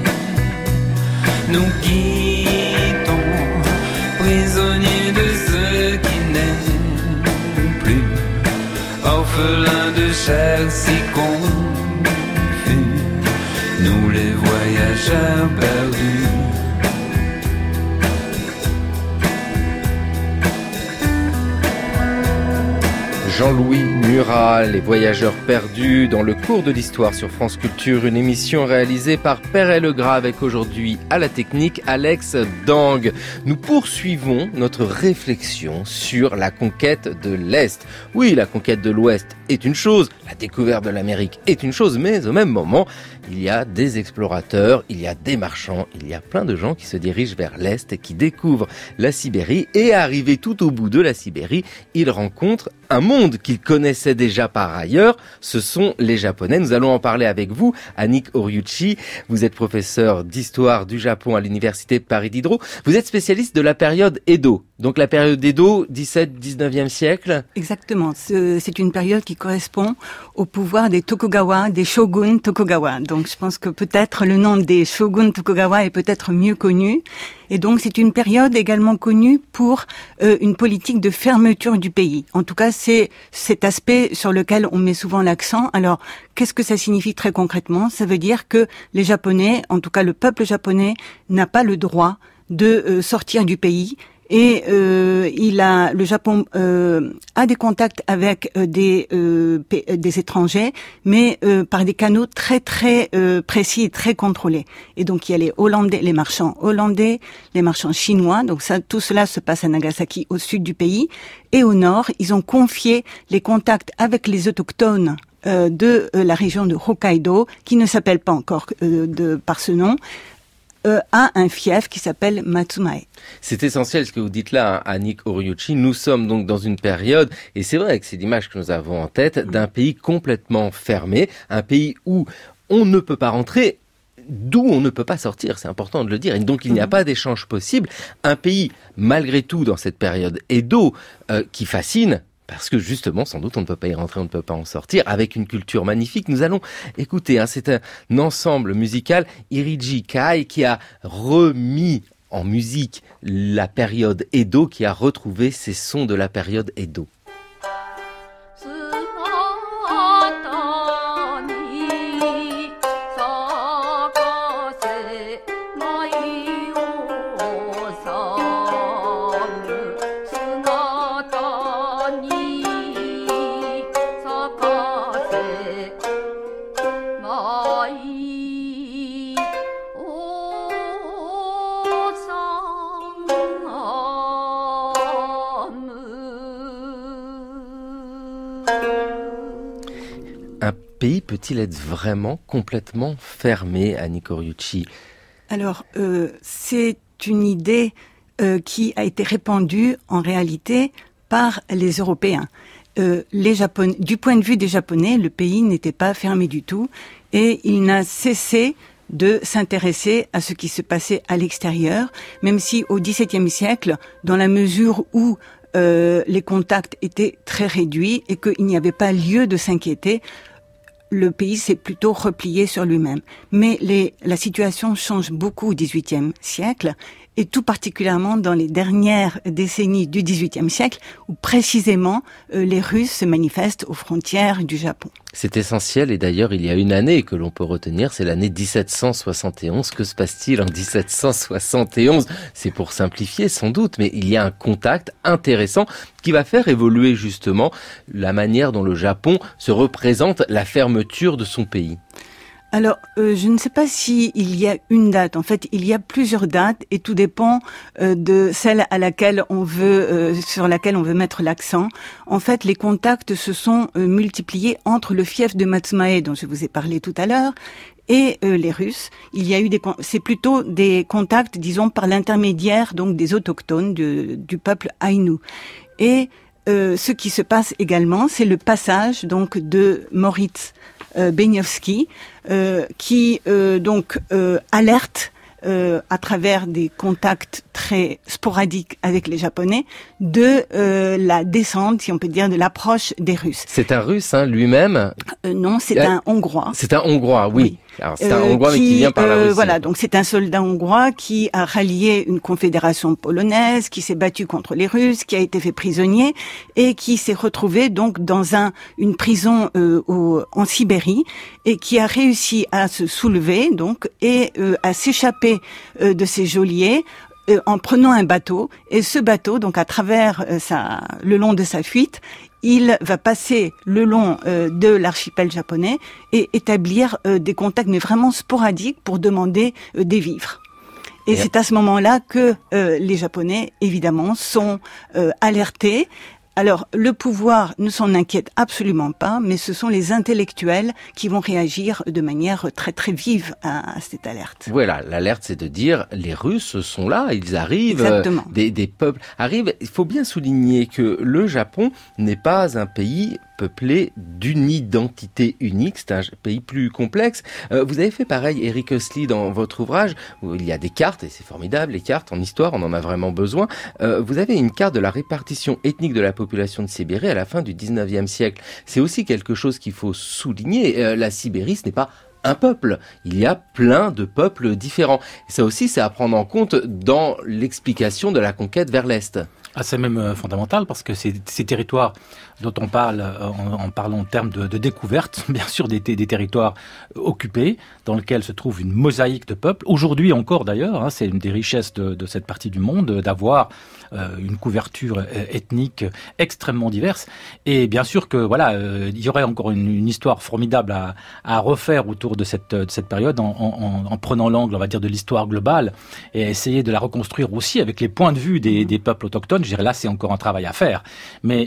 nous quittons, prisonniers de ce qui n'est plus, orphelins de chair si confus, nous les voyageurs perdus. Jean-Louis Murat, les voyageurs perdus, dans le cours de l'histoire sur France Culture, une émission réalisée par Perret Legras avec aujourd'hui à la technique Alex Dang. Nous poursuivons notre réflexion sur la conquête de l'Est. Oui, la conquête de l'Ouest est une chose, la découverte de l'Amérique est une chose, mais au même moment, il y a des explorateurs, il y a des marchands, il y a plein de gens qui se dirigent vers l'Est et qui découvrent la Sibérie. Et arrivés tout au bout de la Sibérie, ils rencontrent un monde qu'ils connaissaient déjà par ailleurs, ce sont les Japonais. Nous allons en parler avec vous, Annick Oriuchi. Vous êtes professeur d'histoire du Japon à l'université de Paris Diderot. Vous êtes spécialiste de la période Edo. Donc la période Edo, 17-19e siècle. Exactement. C'est une période qui correspond au pouvoir des Tokugawa, des shoguns Tokugawa. Donc je pense que peut-être le nom des shoguns Tokugawa est peut-être mieux connu. Et donc c'est une période également connue pour une politique de fermeture du pays. En tout cas, c'est cet aspect sur lequel on met souvent l'accent. Alors, qu'est-ce que ça signifie très concrètement ? Ça veut dire que les Japonais, en tout cas le peuple japonais, n'a pas le droit de sortir du pays. Et le Japon a des contacts avec des étrangers, mais par des canaux très très précis et très contrôlés. Et donc il y a les marchands hollandais, les marchands chinois. Donc ça, tout cela se passe à Nagasaki, au sud du pays, et au nord, ils ont confié les contacts avec les autochtones de la région de Hokkaido, qui ne s'appelle pas encore par ce nom, à un fief qui s'appelle Matsumae. C'est essentiel ce que vous dites là, hein, Annick Oriuchi. Nous sommes donc dans une période, et c'est vrai que c'est l'image que nous avons en tête, d'un pays complètement fermé, un pays où on ne peut pas rentrer, d'où on ne peut pas sortir, c'est important de le dire. Et donc il n'y a pas d'échange possible. Un pays, malgré tout, dans cette période Edo, qui fascine, parce que justement, sans doute, on ne peut pas y rentrer, on ne peut pas en sortir, avec une culture magnifique. Nous allons écouter, c'est un ensemble musical, Iriji Kai, qui a remis en musique la période Edo, qui a retrouvé ses sons de la période Edo. pays peut-il être vraiment complètement fermé, Annie Coriucci? Alors, c'est une idée qui a été répandue en réalité par les Européens. Du point de vue des Japonais, le pays n'était pas fermé du tout et il n'a cessé de s'intéresser à ce qui se passait à l'extérieur, même si au XVIIe siècle, dans la mesure où les contacts étaient très réduits et qu'il n'y avait pas lieu de s'inquiéter, le pays s'est plutôt replié sur lui-même. Mais la situation change beaucoup au XVIIIe siècle, et tout particulièrement dans les dernières décennies du XVIIIe siècle, où précisément les Russes se manifestent aux frontières du Japon. C'est essentiel, et d'ailleurs il y a une année que l'on peut retenir, c'est l'année 1771. Que se passe-t-il en 1771? C'est pour simplifier sans doute, mais il y a un contact intéressant qui va faire évoluer justement la manière dont le Japon se représente la fermeture de son pays. Alors, je ne sais pas si il y a une date. En fait, il y a plusieurs dates et tout dépend de celle à laquelle on veut, sur laquelle on veut mettre l'accent. En fait, les contacts se sont multipliés entre le fief de Matsumae, dont je vous ai parlé tout à l'heure, et les Russes. Il y a eu c'est plutôt des contacts, disons, par l'intermédiaire donc des autochtones du peuple Aïnou. Et ce qui se passe également, c'est le passage donc de Moritz Beniowski, qui donc alerte à travers des contacts très sporadiques avec les Japonais de la descente, si on peut dire, de l'approche des Russes. C'est un Russe, lui-même? Non, c'est un Hongrois. C'est un Hongrois, oui. Alors, c'est un Hongrois mais qui vient par la Russie. Voilà, donc c'est un soldat hongrois qui a rallié une confédération polonaise, qui s'est battu contre les Russes, qui a été fait prisonnier et qui s'est retrouvé donc dans une prison en Sibérie et qui a réussi à se soulever donc et à s'échapper de ses geôliers en prenant un bateau. Et ce bateau, donc à travers le long de sa fuite, il va passer le long de l'archipel japonais et établir des contacts, mais vraiment sporadiques, pour demander des vivres. Et c'est à ce moment-là que les Japonais, évidemment, sont alertés. Alors, le pouvoir ne s'en inquiète absolument pas, mais ce sont les intellectuels qui vont réagir de manière très très vive à cette alerte. Voilà, l'alerte, c'est de dire les Russes sont là, ils arrivent, des peuples arrivent. Il faut bien souligner que le Japon n'est pas un pays peuplé d'une identité unique, c'est un pays plus complexe. Vous avez fait pareil, Eric Hössli, dans votre ouvrage, où il y a des cartes, et c'est formidable, les cartes en histoire, on en a vraiment besoin. Vous avez une carte de la répartition ethnique de la population de Sibérie à la fin du 19e siècle. C'est aussi quelque chose qu'il faut souligner. La Sibérie, ce n'est pas un peuple. Il y a plein de peuples différents. Et ça aussi, c'est à prendre en compte dans l'explication de la conquête vers l'Est. Ah, c'est même fondamental parce que ces territoires dont on parle en parlant en termes de découverte, bien sûr des territoires occupés dans lesquels se trouve une mosaïque de peuples. Aujourd'hui encore d'ailleurs, c'est une des richesses de cette partie du monde d'avoir une couverture ethnique extrêmement diverse. Et bien sûr que voilà, il y aurait encore une histoire formidable à refaire autour de cette période en prenant l'angle, on va dire, de l'histoire globale et essayer de la reconstruire aussi avec les points de vue des peuples autochtones. Je dirais là, c'est encore un travail à faire. Mais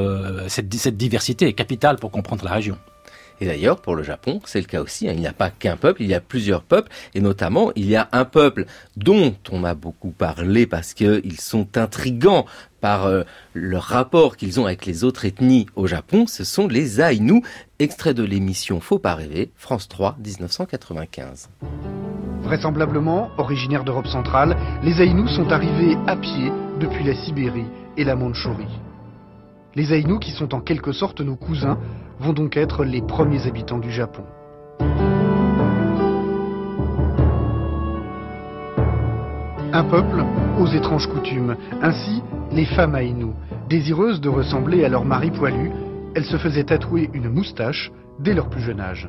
cette diversité est capitale pour comprendre la région. Et d'ailleurs, pour le Japon, c'est le cas aussi. Il n'y a pas qu'un peuple, il y a plusieurs peuples. Et notamment, il y a un peuple dont on a beaucoup parlé parce qu'ils sont intrigants par le rapport qu'ils ont avec les autres ethnies au Japon. Ce sont les Aïnous. Extrait de l'émission Faut pas rêver, France 3, 1995. Vraisemblablement, originaires d'Europe centrale, les Aïnous sont arrivés à pied depuis la Sibérie et la Mandchourie. Les Aïnous, qui sont en quelque sorte nos cousins, vont donc être les premiers habitants du Japon. Un peuple aux étranges coutumes. Ainsi, les femmes Aïnous, désireuses de ressembler à leur mari poilu, elles se faisaient tatouer une moustache dès leur plus jeune âge.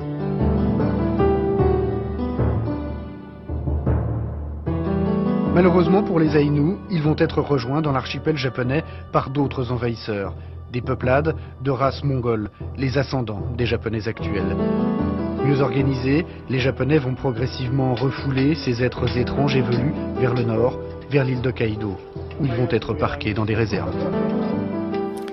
Malheureusement pour les Aïnous, ils vont être rejoints dans l'archipel japonais par d'autres envahisseurs, des peuplades de race mongole, les ascendants des Japonais actuels. Mieux organisés, les Japonais vont progressivement refouler ces êtres étranges et velus vers le nord, vers l'île d'Hokkaido, où ils vont être parqués dans des réserves.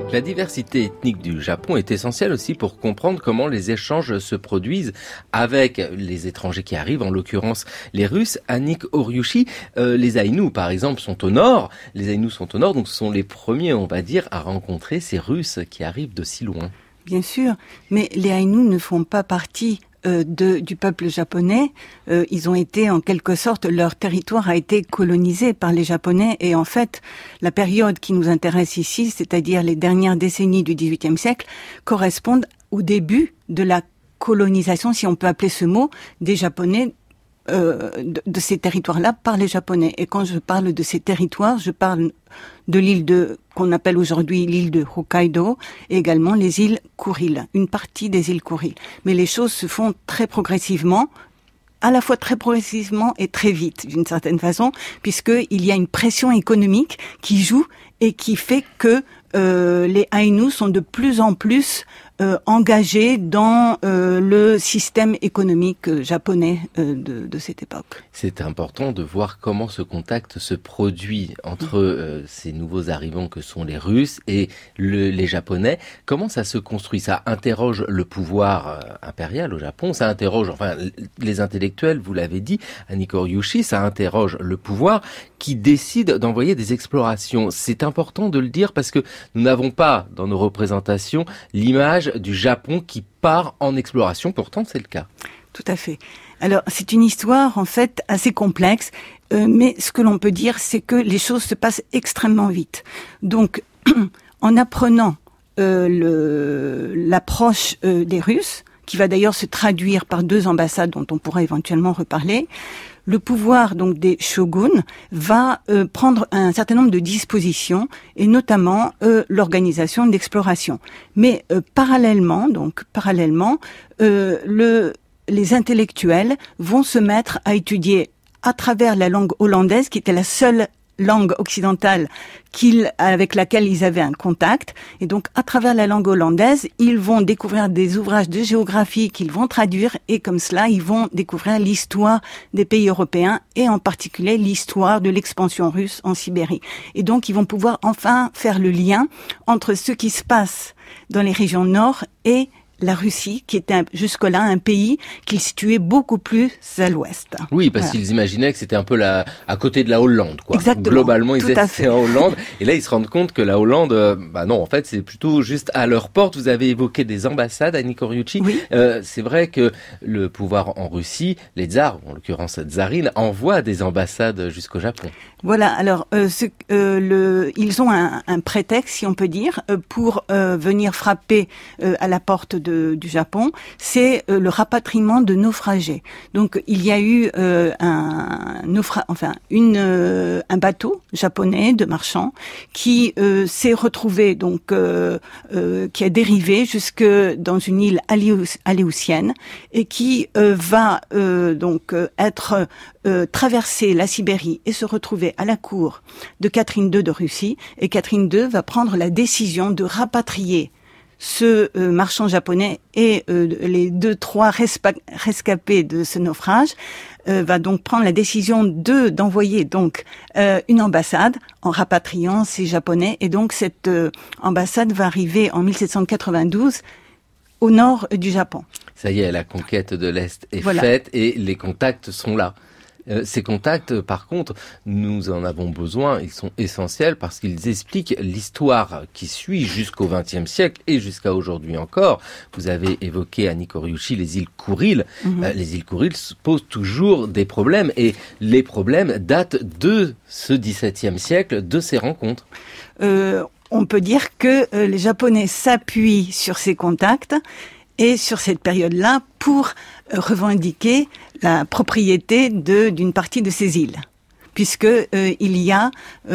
La diversité ethnique du Japon est essentielle aussi pour comprendre comment les échanges se produisent avec les étrangers qui arrivent, en l'occurrence les Russes. Annick Oriuchi, les Aïnous par exemple sont au nord. Les Aïnous sont au nord, donc ce sont les premiers, on va dire, à rencontrer ces Russes qui arrivent de si loin. Bien sûr, mais les Aïnous ne font pas partie du peuple japonais. Ils ont été, en quelque sorte, leur territoire a été colonisé par les Japonais, et en fait, la période qui nous intéresse ici, c'est-à-dire les dernières décennies du XVIIIe siècle, correspondent au début de la colonisation, si on peut appeler ce mot, des Japonais, de ces territoires-là par les Japonais. Et quand je parle de ces territoires, je parle de l'île qu'on appelle aujourd'hui l'île de Hokkaido, et également les îles Kuriles, une partie des îles Kuriles. Mais les choses se font très progressivement, à la fois très progressivement et très vite, d'une certaine façon, puisqu'il y a une pression économique qui joue et qui fait que les Aïnous sont de plus en plus engagés dans le système économique japonais de cette époque. C'est important de voir comment ce contact se produit entre ces nouveaux arrivants que sont les Russes et les Japonais. Comment ça se construit? Ça interroge le pouvoir impérial au Japon, ça interroge les intellectuels, vous l'avez dit, Annick Oriuchi, ça interroge le pouvoir qui décide d'envoyer des explorations. C'est important de le dire parce que nous n'avons pas dans nos représentations l'image du Japon qui part en exploration, pourtant c'est le cas. Tout à fait. Alors c'est une histoire en fait assez complexe, mais ce que l'on peut dire c'est que les choses se passent extrêmement vite. Donc en apprenant l'approche des Russes, qui va d'ailleurs se traduire par 2 ambassades dont on pourra éventuellement reparler, le pouvoir donc des shoguns va prendre un certain nombre de dispositions, et notamment l'organisation d'exploration. Mais parallèlement, les intellectuels vont se mettre à étudier à travers la langue hollandaise, qui était la seule langue occidentale avec laquelle ils avaient un contact. Et donc, à travers la langue hollandaise, ils vont découvrir des ouvrages de géographie qu'ils vont traduire, et comme cela, ils vont découvrir l'histoire des pays européens, et en particulier l'histoire de l'expansion russe en Sibérie. Et donc, ils vont pouvoir enfin faire le lien entre ce qui se passe dans les régions nord et la Russie, qui était jusque-là un pays qu'ils situaient beaucoup plus à l'ouest. Oui, parce qu'ils imaginaient que c'était un peu à côté de la Hollande, quoi. Exactement. Globalement, ils étaient en Hollande, et là, ils se rendent compte que la Hollande, non, en fait, c'est plutôt juste à leur porte. Vous avez évoqué des ambassades, Annick Oriuchi. Oui. C'est vrai que le pouvoir en Russie, les tsars, en l'occurrence tsarine, envoient des ambassades jusqu'au Japon. Voilà. Alors, ils ont un prétexte, si on peut dire, pour venir frapper à la porte du Japon, c'est le rapatriement de naufragés. Donc il y a eu un bateau japonais de marchands qui s'est retrouvé qui a dérivé jusque dans une île aléoutienne, et qui va être traverser la Sibérie et se retrouver à la cour de Catherine II de Russie, et Catherine II va prendre la décision de rapatrier ce marchand japonais et les 2-3 rescapés de ce naufrage, va donc prendre la décision d'envoyer une ambassade en rapatriant ces Japonais, et donc cette ambassade va arriver en 1792 au nord du Japon. Ça y est, la conquête de l'Est est faite, et les contacts sont là. Ces contacts, par contre, nous en avons besoin, ils sont essentiels parce qu'ils expliquent l'histoire qui suit jusqu'au XXe siècle et jusqu'à aujourd'hui encore. Vous avez évoqué, Annick Oriuchi, les îles Kuriles. Les îles Kuriles posent toujours des problèmes, et les problèmes datent de ce XVIIe siècle, de ces rencontres. On peut dire que les Japonais s'appuient sur ces contacts et sur cette période-là pour revendiquer la propriété d'une partie de ces îles, puisque il y a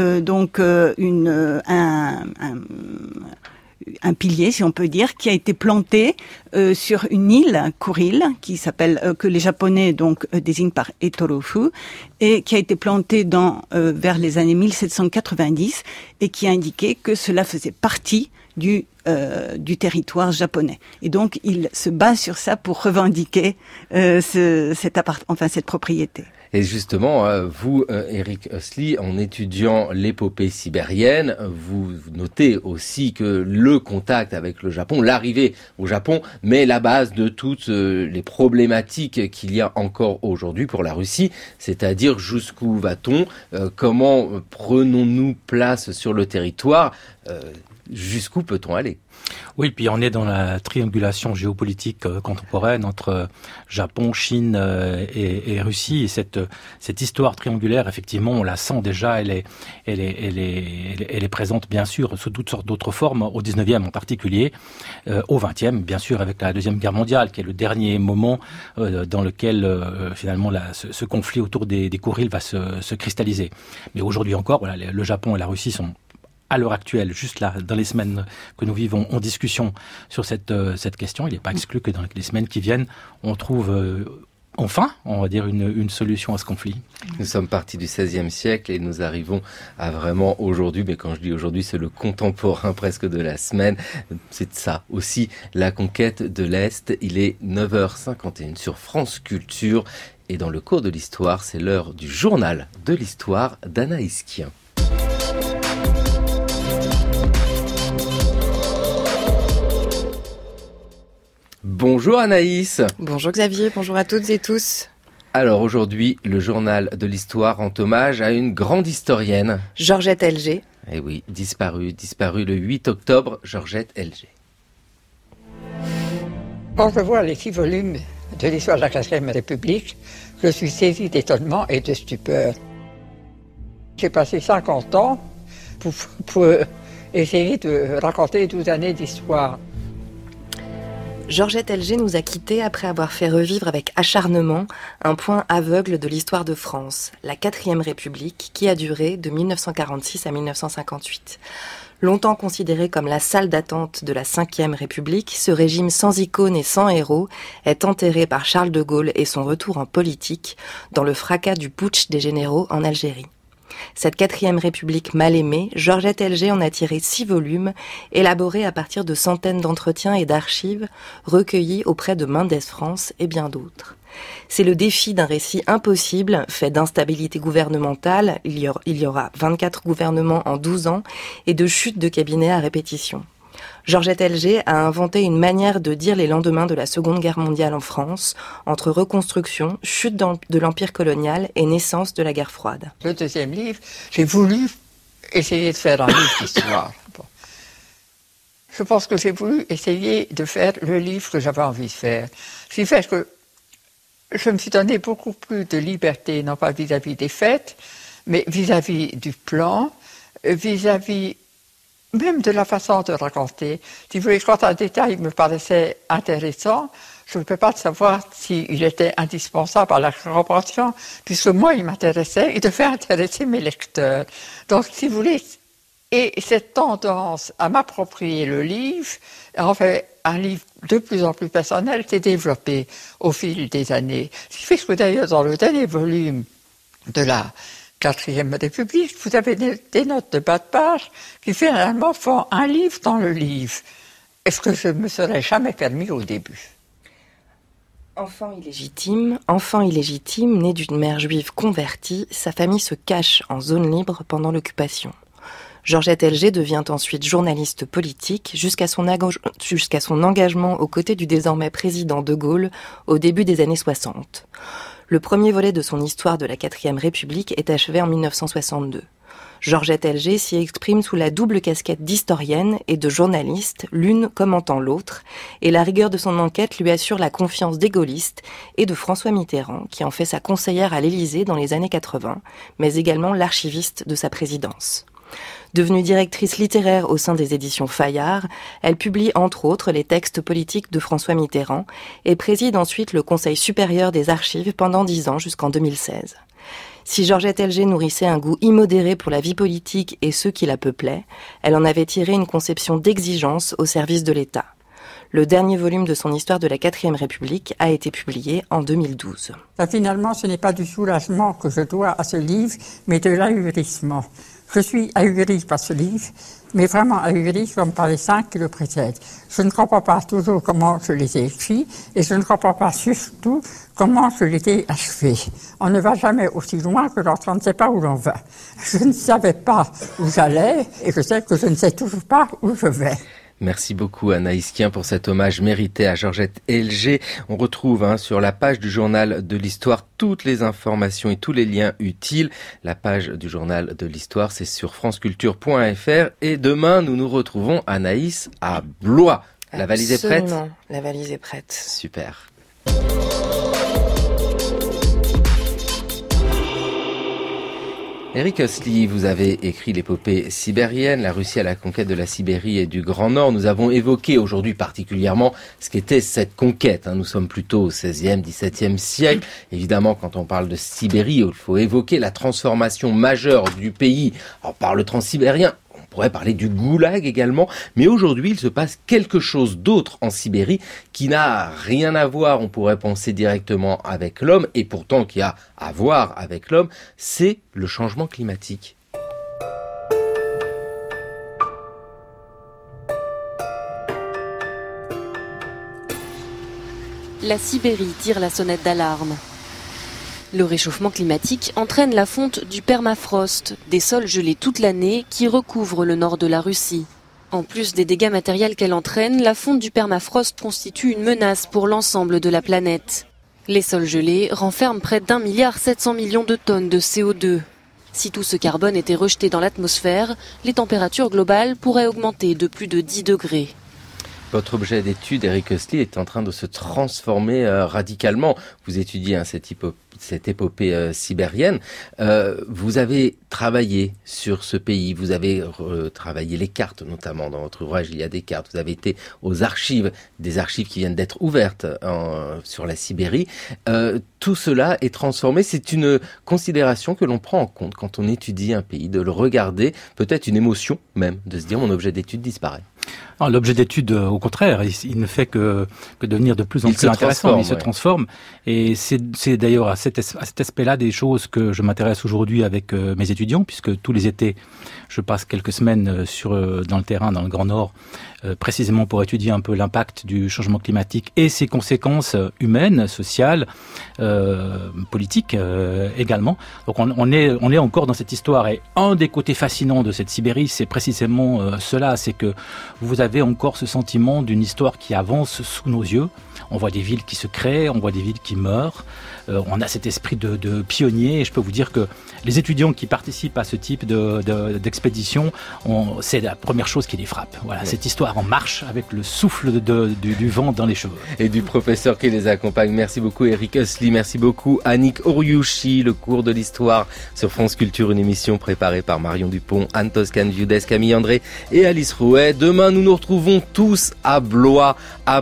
un pilier, si on peut dire, qui a été planté sur une île Kuril, qui s'appelle que les Japonais désignent par Etorofu, et qui a été planté vers les années 1790, et qui a indiqué que cela faisait partie du territoire japonais. Et donc, il se base sur ça pour revendiquer cette propriété. Et justement, vous, Eric Hössli, en étudiant l'épopée sibérienne, vous notez aussi que le contact avec le Japon, l'arrivée au Japon, met la base de toutes les problématiques qu'il y a encore aujourd'hui pour la Russie, c'est-à-dire jusqu'où va-t-on, comment prenons-nous place sur le territoire, jusqu'où peut-on aller ? Oui, puis on est dans la triangulation géopolitique contemporaine entre Japon, Chine et Russie. Et cette histoire triangulaire, effectivement, on la sent déjà. Elle est présente, bien sûr, sous toutes sortes d'autres formes, au 19e en particulier, au 20e, bien sûr, avec la Deuxième Guerre mondiale, qui est le dernier moment dans lequel, finalement, ce conflit autour des Kourils va se cristalliser. Mais aujourd'hui encore, voilà, le Japon et la Russie sont à l'heure actuelle, juste là, dans les semaines que nous vivons, en discussion sur cette question. Il n'est pas exclu que dans les semaines qui viennent, on trouve enfin, on va dire, une solution à ce conflit. Nous sommes partis du XVIe siècle et nous arrivons à vraiment aujourd'hui, mais quand je dis aujourd'hui, c'est le contemporain presque de la semaine. C'est ça aussi, la conquête de l'Est. Il est 9h51 sur France Culture et dans le cours de l'histoire, c'est l'heure du journal de l'histoire d'Anaïs Kien. Bonjour Anaïs. Bonjour Xavier, bonjour à toutes et tous. Alors aujourd'hui, le journal de l'histoire rend hommage à une grande historienne. Georgette Elgé. Eh oui, disparue le 8 octobre, Georgette Elgé. Quand je vois les 6 volumes de l'histoire de la 4e République, je suis saisi d'étonnement et de stupeur. J'ai passé 50 ans pour essayer de raconter 12 années d'histoire. Georgette Elgé nous a quittés après avoir fait revivre avec acharnement un point aveugle de l'histoire de France, la 4e République, qui a duré de 1946 à 1958. Longtemps considéré comme la salle d'attente de la 5e République, ce régime sans icône et sans héros est enterré par Charles de Gaulle et son retour en politique dans le fracas du putsch des généraux en Algérie. Cette 4e République mal aimée, Georgette Elgé en a tiré 6 volumes, élaborés à partir de centaines d'entretiens et d'archives, recueillis auprès de Mendès France et bien d'autres. C'est le défi d'un récit impossible, fait d'instabilité gouvernementale, il y aura 24 gouvernements en 12 ans, et de chutes de cabinets à répétition. Georgette Elgé a inventé une manière de dire les lendemains de la Seconde Guerre mondiale en France, entre reconstruction, chute de l'empire colonial et naissance de la guerre froide. Le deuxième livre, j'ai voulu essayer de faire un livre d'histoire. Bon. Je pense que j'ai voulu essayer de faire le livre que j'avais envie de faire. Ce qui fait que je me suis donné beaucoup plus de liberté, non pas vis-à-vis des faits, mais vis-à-vis du plan, vis-à-vis même de la façon de raconter. Si vous voulez, quand un détail me paraissait intéressant, je ne peux pas savoir s'il était indispensable à la compréhension, puisque moi, il m'intéressait, il devait intéresser mes lecteurs. Donc, si vous voulez, et cette tendance à m'approprier le livre, en fait, un livre de plus en plus personnel s'est développé au fil des années. Ce qui fait que d'ailleurs, dans le dernier volume de la 4e République, vous avez des notes de bas de page qui finalement font un livre dans le livre. Est-ce que je me serais jamais permis au début? Enfant illégitime, né d'une mère juive convertie, sa famille se cache en zone libre pendant l'occupation. Georgette Elgé devient ensuite journaliste politique jusqu'à son engagement aux côtés du désormais président de Gaulle au début des années 60. Le premier volet de son histoire de la 4e République est achevé en 1962. Georgette Elgé s'y exprime sous la double casquette d'historienne et de journaliste, l'une commentant l'autre, et la rigueur de son enquête lui assure la confiance des gaullistes et de François Mitterrand, qui en fait sa conseillère à l'Élysée dans les années 80, mais également l'archiviste de sa présidence. Devenue directrice littéraire au sein des éditions Fayard, elle publie entre autres les textes politiques de François Mitterrand et préside ensuite le Conseil supérieur des archives pendant 10 ans jusqu'en 2016. Si Georgette Elgé nourrissait un goût immodéré pour la vie politique et ceux qui la peuplaient, elle en avait tiré une conception d'exigence au service de l'État. Le dernier volume de son histoire de la 4e République a été publié en 2012. Finalement, ce n'est pas du soulagement que je dois à ce livre, mais de l'ahurissement. Je suis ahurie par ce livre, mais vraiment ahurie comme par les 5 qui le précèdent. Je ne comprends pas toujours comment je les ai écrits, et je ne comprends pas surtout comment je les ai achevés. On ne va jamais aussi loin que lorsqu'on ne sait pas où l'on va. Je ne savais pas où j'allais, et je sais que je ne sais toujours pas où je vais. Merci beaucoup Anaïs Kien pour cet hommage mérité à Georgette Helger. On retrouve sur la page du journal de l'Histoire toutes les informations et tous les liens utiles. La page du journal de l'Histoire, c'est sur franceculture.fr. Et demain, nous nous retrouvons, Anaïs, à Blois. La valise est prête ? Absolument, la valise est prête. Super. Eric Hössli, vous avez écrit l'épopée sibérienne, la Russie à la conquête de la Sibérie et du Grand Nord. Nous avons évoqué aujourd'hui particulièrement ce qu'était cette conquête. Nous sommes plutôt au XVIe, XVIIe siècle. Évidemment, quand on parle de Sibérie, il faut évoquer la transformation majeure du pays. Alors, par le transsibérien, on pourrait parler du goulag également, mais aujourd'hui il se passe quelque chose d'autre en Sibérie qui n'a rien à voir, on pourrait penser directement avec l'homme, et pourtant qui a à voir avec l'homme, c'est le changement climatique. La Sibérie tire la sonnette d'alarme. Le réchauffement climatique entraîne la fonte du permafrost, des sols gelés toute l'année qui recouvrent le nord de la Russie. En plus des dégâts matériels qu'elle entraîne, la fonte du permafrost constitue une menace pour l'ensemble de la planète. Les sols gelés renferment près d'1,7 milliard de tonnes de CO2. Si tout ce carbone était rejeté dans l'atmosphère, les températures globales pourraient augmenter de plus de 10 degrés. Votre objet d'étude, Eric Hössli, est en train de se transformer radicalement. Vous étudiez cette épopée sibérienne. Vous avez travaillé sur ce pays, vous avez travaillé les cartes, notamment dans votre ouvrage, il y a des cartes. Vous avez été aux archives, des archives qui viennent d'être ouvertes sur la Sibérie. Tout cela est transformé. C'est une considération que l'on prend en compte quand on étudie un pays, de le regarder, peut-être une émotion même, de se dire mon objet d'étude disparaît. Alors, l'objet d'étude, au contraire, il ne fait que devenir de plus en plus intéressant. Il se transforme. Et c'est d'ailleurs à cet aspect-là des choses que je m'intéresse aujourd'hui avec mes étudiants, puisque tous les étés, je passe quelques semaines dans le terrain, dans le Grand Nord, précisément pour étudier un peu l'impact du changement climatique et ses conséquences humaines, sociales, politiques également. Donc on est encore dans cette histoire. Et un des côtés fascinants de cette Sibérie, c'est précisément cela, c'est que vous avez encore ce sentiment d'une histoire qui avance sous nos yeux. On voit des villes qui se créent, on voit des villes qui meurent. On a cet esprit de pionnier. Et je peux vous dire que les étudiants qui participent à ce type d'expédition, c'est la première chose qui les frappe. Voilà, oui. Cette histoire en marche avec le souffle du vent dans les cheveux. Et du professeur qui les accompagne. Merci beaucoup Eric Hössli, merci beaucoup Annick Oriouchi. Le cours de l'histoire sur France Culture, une émission préparée par Marion Dupont, Anne Toscan-Viudès, Camille André et Alice Rouet. Demain, nous nous retrouvons tous à Blois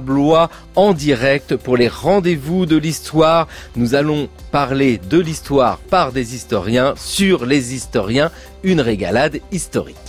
en direct pour les rendez-vous de l'histoire. Nous allons parler de l'histoire par des historiens, sur les historiens, une régalade historique.